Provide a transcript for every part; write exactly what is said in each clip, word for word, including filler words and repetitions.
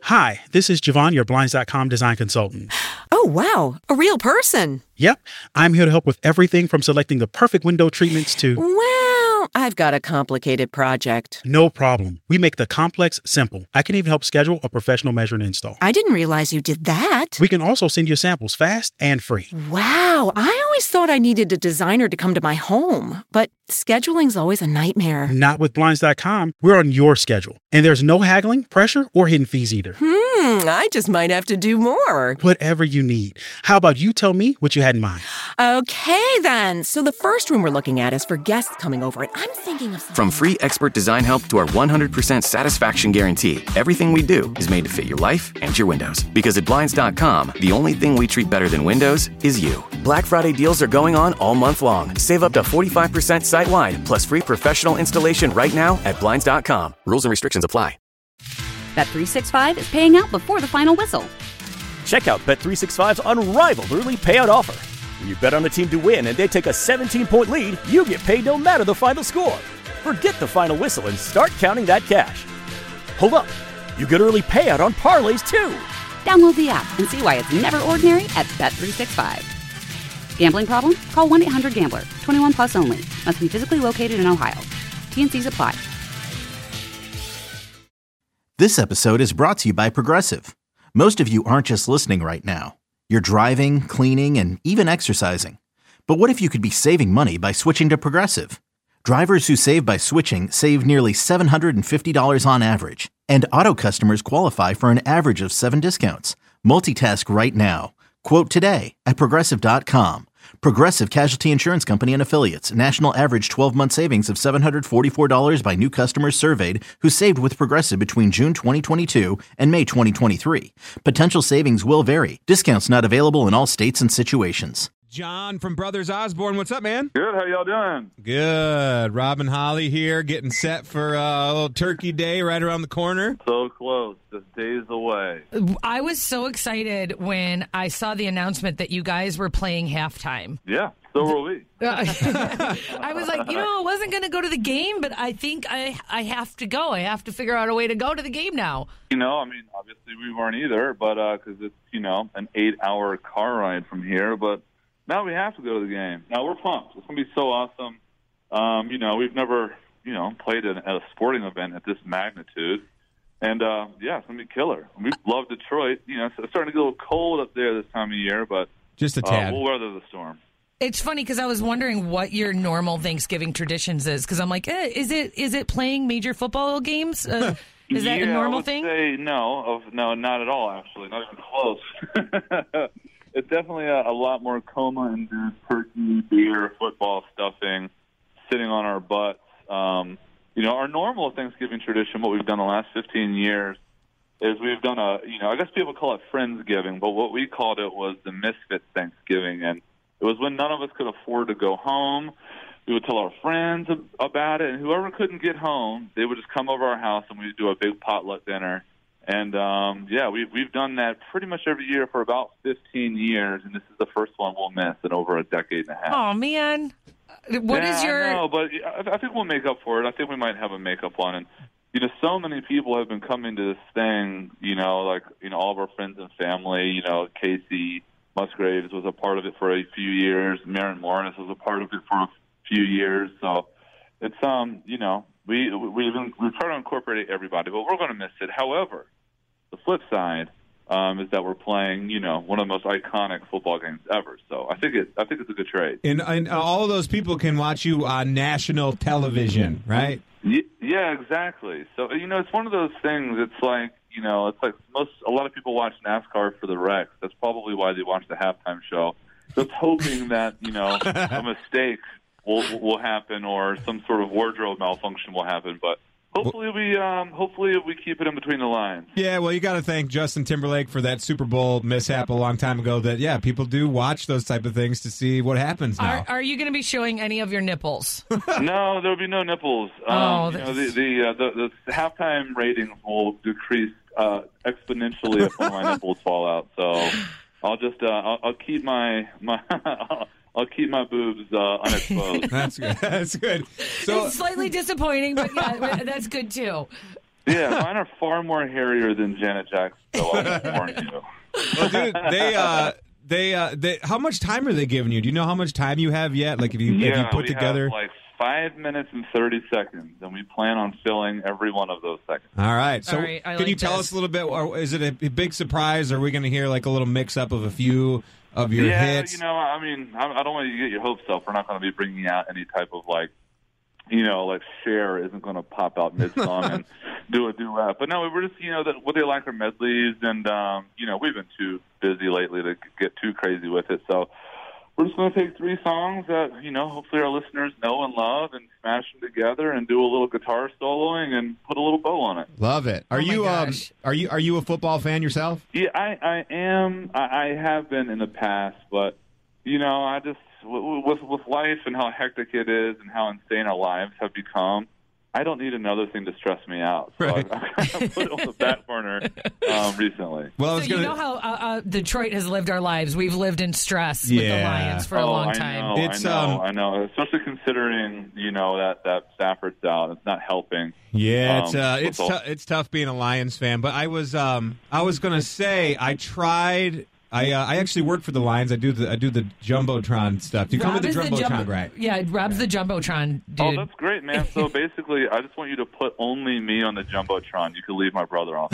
Hi, this is Javon, your Blinds dot com design consultant. Oh, wow. A real person. Yep. I'm here to help with everything from selecting the perfect window treatments to... Well, I've got a complicated project. No problem. We make the complex simple. I can even help schedule a professional measure and install. I didn't realize you did that. We can also send you samples fast and free. Wow. I always thought I needed a designer to come to my home, but scheduling's always a nightmare. Not with Blinds dot com. We're on your schedule. And there's no haggling, pressure, or hidden fees either. Hmm, I just might have to do more. Whatever you need. How about you tell me what you had in mind? Okay, then. So the first room we're looking at is for guests coming over, and I'm thinking of... From free expert design help to our one hundred percent satisfaction guarantee, everything we do is made to fit your life and your windows. Because at Blinds dot com, the only thing we treat better than windows is you. Black Friday deals are going on all month long. Save up to forty-five percent site-wide, plus free professional installation right now at Blinds dot com. Rules and restrictions apply. Bet three sixty-five is paying out before the final whistle. Check out Bet three sixty-five's unrivaled early payout offer. When you bet on a team to win and they take a seventeen-point lead, you get paid no matter the final score. Forget the final whistle and start counting that cash. Hold up. You get early payout on parlays, too. Download the app and see why it's never ordinary at Bet three sixty-five. Gambling problem? Call one eight hundred gambler. twenty-one plus only. Must be physically located in Ohio. T and Cs apply. This episode is brought to you by Progressive. Most of you aren't just listening right now. You're driving, cleaning, and even exercising. But what if you could be saving money by switching to Progressive? Drivers who save by switching save nearly seven hundred fifty dollars on average. And auto customers qualify for an average of seven discounts. Multitask right now. Quote today at Progressive dot com. Progressive Casualty Insurance Company and Affiliates. National average twelve-month savings of seven hundred forty-four dollars by new customers surveyed who saved with Progressive between June twenty twenty-two and May twenty twenty-three. Potential savings will vary. Discounts not available in all states and situations. John from Brothers Osborne. What's up, man? Good. How y'all doing? Good. Rob and Holly here, getting set for uh, a little Turkey Day right around the corner. So close. Just days away. I was so excited when I saw the announcement that you guys were playing halftime. Yeah, so were we. I was like, you know, I wasn't going to go to the game, but I think I I have to go. I have to figure out a way to go to the game now. You know, I mean, obviously we weren't either, but because uh, it's, you know, an eight-hour car ride from here, but now we have to go to the game. Now we're pumped. It's going to be so awesome. Um, you know, we've never, you know, played at a sporting event at this magnitude. And, uh, yeah, it's going to be killer. We love Detroit. You know, it's starting to get a little cold up there this time of year, but just a tad. Uh, we'll weather the storm. It's funny because I was wondering what your normal Thanksgiving traditions is, because I'm like, eh, is it is it playing major football games? Uh, is that yeah, a normal I would thing? Say no, of, no, not at all, actually. Not even close. It's definitely a, a lot more coma-induced turkey, beer, football stuffing, sitting on our butts. Um, you know, our normal Thanksgiving tradition, what we've done the last fifteen years, is we've done a, you know, I guess people call it Friendsgiving, but what we called it was the Misfits Thanksgiving. And it was when none of us could afford to go home. We would tell our friends about it, and whoever couldn't get home, they would just come over our house, and we'd do a big potluck dinner. And, um, yeah, we've, we've done that pretty much every year for about fifteen years, and this is the first one we'll miss in over a decade and a half. Oh, man. What yeah, is your... I know, but I, I think we'll make up for it. I think we might have a makeup on it. You know, so many people have been coming to this thing, you know, like, you know, all of our friends and family. You know, Casey Musgraves was a part of it for a few years. Maren Morris was a part of it for a few years. So it's, um, you know, we, we've, we've tried to incorporate everybody, but we're going to miss it. However, the flip side um, is that we're playing, you know, one of the most iconic football games ever. So I think it, I think it's a good trade. And, and all of those people can watch you on national television, right? Yeah, exactly. So, you know, it's one of those things. It's like, you know, it's like most, a lot of people watch NASCAR for the wrecks. That's probably why they watch the halftime show. Just hoping that, you know, a mistake will will happen or some sort of wardrobe malfunction will happen. But hopefully we um, hopefully we keep it in between the lines. Yeah, well, you got to thank Justin Timberlake for that Super Bowl mishap a long time ago. That yeah, people do watch those type of things to see what happens now. Are, are you going to be showing any of your nipples? No, there will be no nipples. Um, oh, you know, the the, uh, the the halftime ratings will decrease uh, exponentially if one of my nipples fall out. So I'll just uh, I'll, I'll keep my my. I'll keep my boobs uh, unexposed. That's good. That's good. So, it's slightly disappointing, but yeah, that's good too. Yeah, mine are far more hairier than Janet Jackson, so I'll warn you. Well, dude, they, uh, they, uh, they, how much time are they giving you? Do you know how much time you have yet? Like, if you, yeah, if you put we together. Have like five minutes and thirty seconds, and we plan on filling every one of those seconds. All right. So, All right, I can like you tell this. us a little bit? Or is it a big surprise? Or are we going to hear like a little mix up of a few of your yeah, hits? you know, I mean, I, I don't want you to get your hopes up. We're not going to be bringing out any type of like, you know, like Cher isn't going to pop out mid song and do a duet. But no, we're just, you know, that what they like are medleys, and um, you know, we've been too busy lately to get too crazy with it. So we're just going to take three songs that, you know, hopefully our listeners know and love, and smash them together and do a little guitar soloing and put a little bow on it. Love it. Are Oh my you um gosh. are you are you a football fan yourself? Yeah, I, I am. I, I have been in the past, but you know, I just w- with with life and how hectic it is and how insane our lives have become, I don't need another thing to stress me out. So Right. I, I kind of put it on the back burner um, recently. Well, I So was you gonna. know how uh, uh, Detroit has lived our lives. We've lived in stress with the Yeah. Lions for a oh, long I time. know, It's, I know, um, I know. Especially considering, you know, that that Stafford's out. It's not helping. Yeah, it's Um, uh, it's football. tou- it's tough being a Lions fan. But I was um I was gonna say I tried. I uh, I actually work for the Lions. I do the I do the jumbotron stuff. Do you call me Rob the is the jumbotron, jumbo- right? Yeah, Rob's the jumbotron dude. Oh, that's great, man. So basically, I just want you to put only me on the Jumbotron. You can leave my brother off.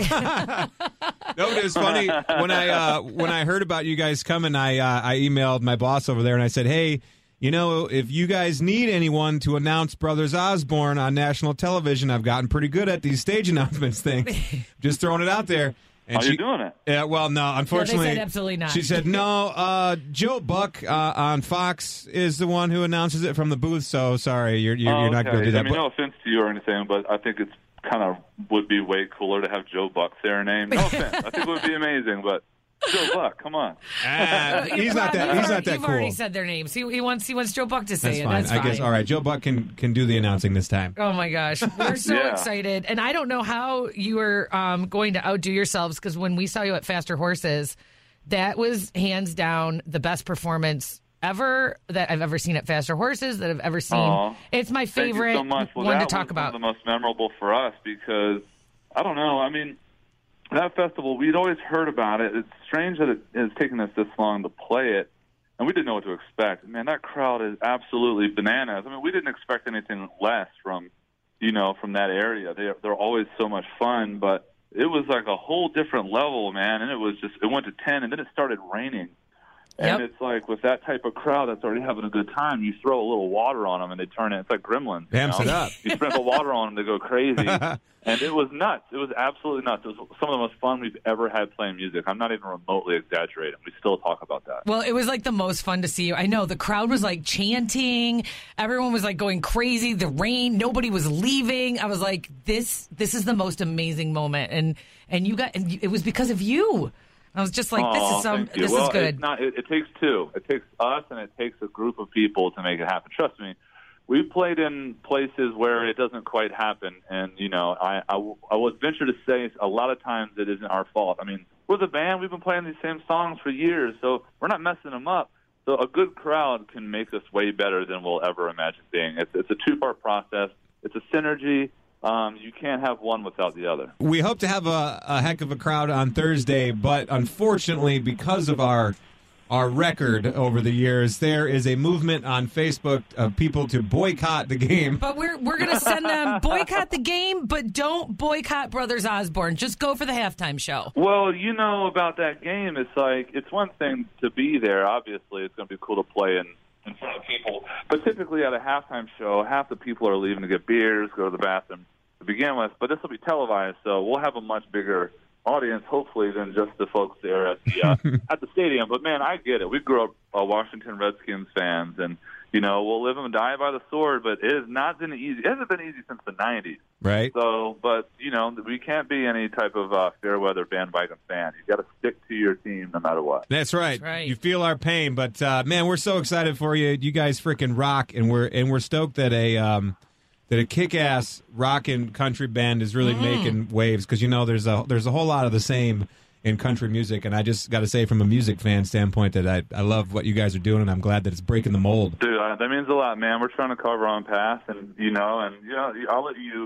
No, but it was funny when I uh, when I heard about you guys coming. I uh, I emailed my boss over there and I said, hey, you know, if you guys need anyone to announce Brothers Osborne on national television, I've gotten pretty good at these stage announcements things. Just throwing it out there. And How she, you doing it? Yeah, well, no, unfortunately, said absolutely not. She said no. Uh, Joe Buck uh, on Fox is the one who announces it from the booth. So sorry, you're you're, Oh, you're not okay. going to do that. I mean, But- no offense to you or anything, but I think it's kind of would be way cooler to have Joe Buck say her name. No offense. I think it would be amazing, but Joe Buck, come on. Ah, You he's not probably- that. He's not that You've cool. already said their names. He, he wants he wants Joe Buck to say That's it. fine. That's fine. I guess. All right, Joe Buck can can do the announcing this time. Oh my gosh, we're so Yeah. excited, and I don't know how you are um, going to outdo yourselves, because when we saw you at Faster Horses, that was hands down the best performance ever that I've ever seen at Faster Horses, that I've ever seen. Aw. It's my Thank you favorite so much. Well, one that to talk was about. One of the most memorable for us because I don't know. I mean, that festival, we'd always heard about it. It's strange that it has taken us this long to play it, and we didn't know what to expect. Man, that crowd is absolutely bananas. I mean, we didn't expect anything less from, you know, from that area. They they're always so much fun, but it was like a whole different level, man. And it was just it went to ten, and then it started raining. And Yep. it's like with that type of crowd that's already having a good time, you throw a little water on them and they turn it. It's like Gremlins. you Amps know? it up. You sprinkle water on them, they go crazy. And it was nuts. It was absolutely nuts. It was some of the most fun we've ever had playing music. I'm not even remotely exaggerating. We still talk about that. Well, it was like the most fun to see you. I know the crowd was like chanting. Everyone was like going crazy. The rain, nobody was leaving. I was like, this, this is the most amazing moment. And, and you got, and you- it was because of you. I was just like, this Aw, is some, thank you. this well, is good. It's not, it, it takes two. It takes us and it takes a group of people to make it happen. Trust me. We've played in places where it doesn't quite happen, and you know, I, I, I would venture to say a lot of times it isn't our fault. I mean, we're the band; we've been playing these same songs for years, so we're not messing them up. So a good crowd can make us way better than we'll ever imagine being. It's, it's a two-part process. It's a synergy. Um, you can't have one without the other. We hope to have a, a heck of a crowd on Thursday, but unfortunately, because of our our record over the years, there is a movement on Facebook of people to boycott the game. But we're we're gonna send them boycott the game, but don't boycott Brothers Osborne. Just go for the halftime show. Well, you know about that game. It's like it's one thing to be there. Obviously, it's going to be cool to play in, in front of people. But typically at a halftime show, half the people are leaving to get beers, go to the bathroom to begin with. But this will be televised, so we'll have a much bigger audience, hopefully, than just the folks there at the uh, at the stadium. But man, I get it. We grew up uh, Washington Redskins fans, and you know we'll live and die by the sword. But it has not been easy. It hasn't been easy since the nineties. Right. So, but you know we can't be any type of uh, fair weather bandwagon fan. You got to stick to your team no matter what. That's right. That's right. You feel our pain, but uh, man, we're so excited for you. You guys freaking rock, and we're and we're stoked that a um, that a kick-ass rock and country band is really Mm-hmm. making waves, because you know there's a there's a whole lot of the same in country music, and I just got to say from a music fan standpoint that I I love what you guys are doing, and I'm glad that it's breaking the mold. Dude, uh, that means a lot, man. We're trying to cover on path, and you know, and you know, I'll let you.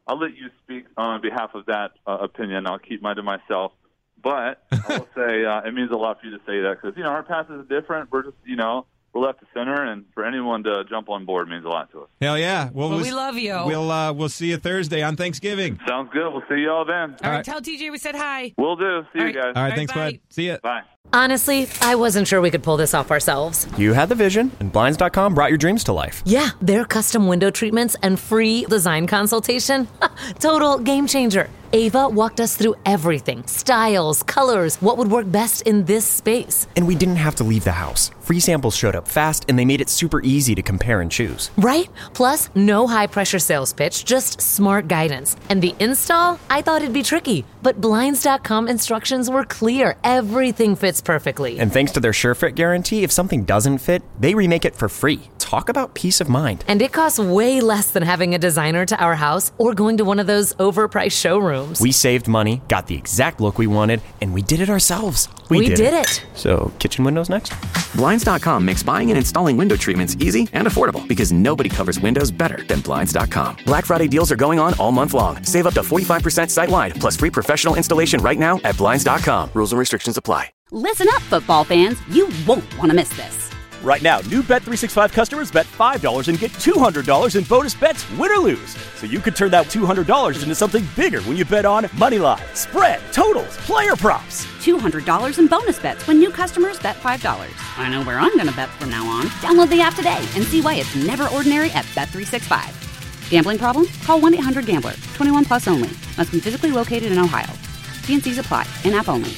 I'll let you speak on behalf of that uh, opinion. I'll keep mine to myself. But I will say uh, it means a lot for you to say that because, you know, our passes are different. We're just, you know, we're left to center, and for anyone to jump on board means a lot to us. Hell yeah. Well, we love you. We'll, uh, we'll see you Thursday on Thanksgiving. Sounds good. We'll see you all then. All right, All right. Tell T J we said hi. Will do. See all you right. guys. All right, all right thanks, bye. bud. See ya. Bye. Honestly, I wasn't sure we could pull this off ourselves. You had the vision, and Blinds dot com brought your dreams to life. Yeah, their custom window treatments and free design consultation. Total game changer. Ava walked us through everything. Styles, colors, what would work best in this space. And we didn't have to leave the house. Free samples showed up fast, and they made it super easy to compare and choose. Right? Plus, no high-pressure sales pitch, just smart guidance. And the install? I thought it'd be tricky, but Blinds dot com instructions were clear. Everything fits perfectly. And thanks to their SureFit guarantee, if something doesn't fit, they remake it for free. Talk about peace of mind. And it costs way less than having a designer to our house or going to one of those overpriced showrooms. We saved money, got the exact look we wanted, and we did it ourselves. We, we did, did it. it. So, kitchen windows next? Blinds dot com makes buying and installing window treatments easy and affordable because nobody covers windows better than Blinds dot com. Black Friday deals are going on all month long. Save up to forty-five percent site-wide, plus free professional installation right now at Blinds dot com. Rules and restrictions apply. Listen up, football fans. You won't want to miss this. Right now, new Bet three sixty-five customers bet five dollars and get two hundred dollars in bonus bets, win or lose. So you could turn that two hundred dollars into something bigger when you bet on moneyline, spread, totals, player props. two hundred dollars in bonus bets when new customers bet five dollars. I know where I'm going to bet from now on. Download the app today and see why it's never ordinary at Bet three sixty-five. Gambling problem? Call one eight hundred gambler. twenty-one plus only. Must be physically located in Ohio. T and C's apply. In-app only.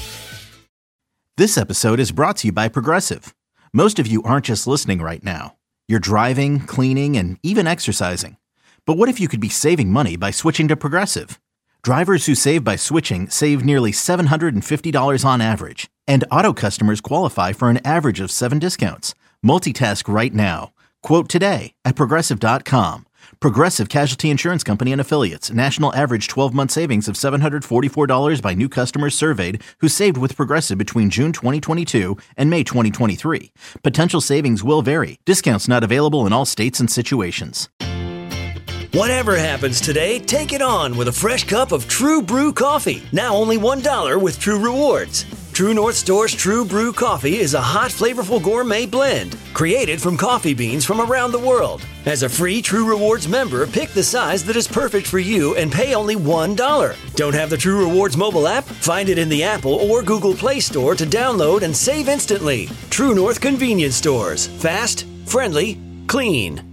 This episode is brought to you by Progressive. Most of you aren't just listening right now. You're driving, cleaning, and even exercising. But what if you could be saving money by switching to Progressive? Drivers who save by switching save nearly seven hundred fifty dollars on average. And auto customers qualify for an average of seven discounts. Multitask right now. Quote today at Progressive dot com. Progressive Casualty Insurance Company and Affiliates. National average twelve-month savings of seven hundred forty-four dollars by new customers surveyed who saved with Progressive between June twenty twenty-two and May twenty twenty-three. Potential savings will vary. Discounts not available in all states and situations. Whatever happens today, take it on with a fresh cup of True Brew coffee. Now only one dollar with True Rewards. True North Store's True Brew coffee is a hot, flavorful gourmet blend created from coffee beans from around the world. As a free True Rewards member, pick the size that is perfect for you and pay only one dollar. Don't have the True Rewards mobile app? Find it in the Apple or Google Play Store to download and save instantly. True North Convenience Stores. Fast, friendly, clean.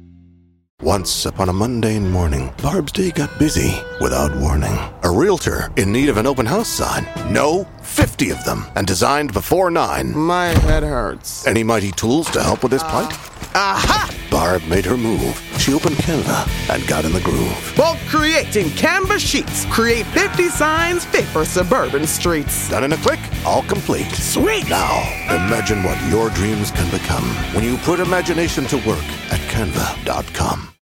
Once upon a mundane morning, Barb's day got busy without warning. A realtor in need of an open house sign. No, fifty of them, and designed before nine. My head hurts. Any mighty tools to help with this plight? Aha! Barb made her move. She opened Canva and got in the groove. Bulk creating Canva sheets. Create fifty signs fit for suburban streets. Done in a click, all complete. Sweet! Now, imagine what your dreams can become when you put imagination to work at Canva dot com.